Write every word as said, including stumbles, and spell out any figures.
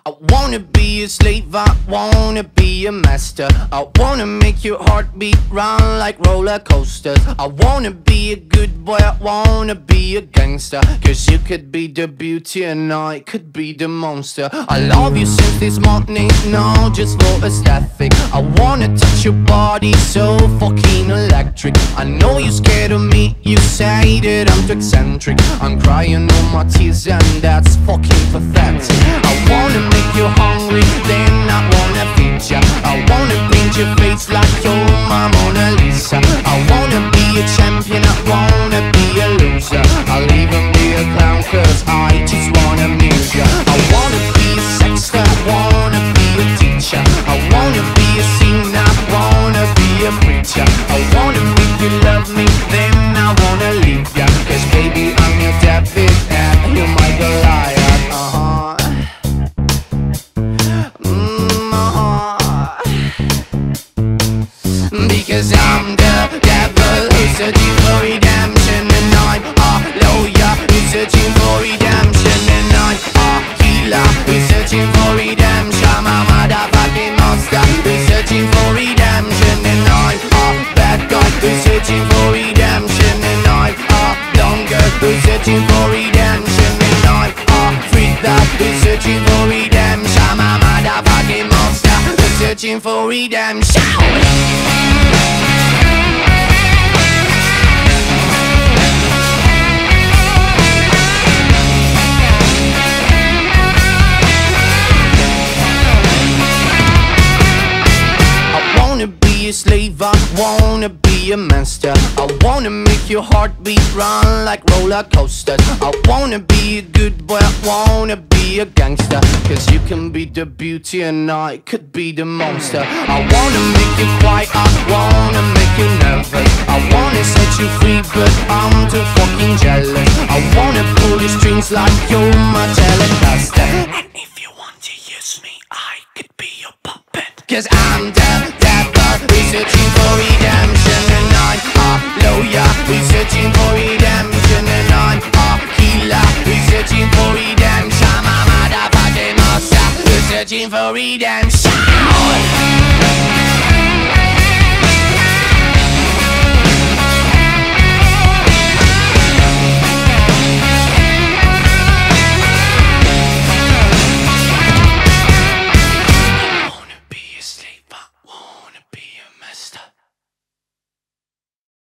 I wanna be a slave, I wanna be a master. I wanna make your heartbeat run like roller coasters. I wanna be a good boy, I wanna be a gangster. Cause you could be the beauty and I could be the monster. I love you since this morning, no, just for aesthetic. I wanna touch your body so fucking electric. I know you're scared of me, you say that I'm too eccentric. I'm crying all my tears and that's fucking pathetic. I wanna make you hungry, then I wanna feed ya. I wanna paint your face like you're my Mona Lisa. I wanna be a champion, I wanna be a loser. I'll even be a clown cause I just wanna amuse ya. I wanna be a sexter, I wanna be a teacher. I wanna be a singer, I wanna be a preacher. I wanna make you love me, then I wanna leave ya. Cause baby I'm your David and you're my Goliath. Uh-huh. Because I'm the devil who's searching for redemption, and I'm a lawyer who's searching for redemption, and I'm a healer who's searching for redemption. I'm a motherfucking monster who's searching for redemption, and I'm a bad guy who's searching for redemption, and I'm a blonde girl who's searching for redemption, and I'm a freak that who's searching for redemption. I'm a motherfucking monster who's searching for redemption. A slave, I wanna be a master. I wanna make your heartbeat run like roller coasters. I wanna be a good boy, I wanna be a gangster. Cause you can be the beauty and I could be the monster. I wanna make you quiet, I wanna make you nervous. I wanna set you free but I'm too fucking jealous. I wanna pull the strings like you're my Telecaster. And if you want to use me, I could be your puppet. Cause I'm the devil who's searching for redemption, and I'm a lawyer who's searching for redemption, and I'm a healer who's searching for redemption. I'm a motherfucking monster who's searching for redemption.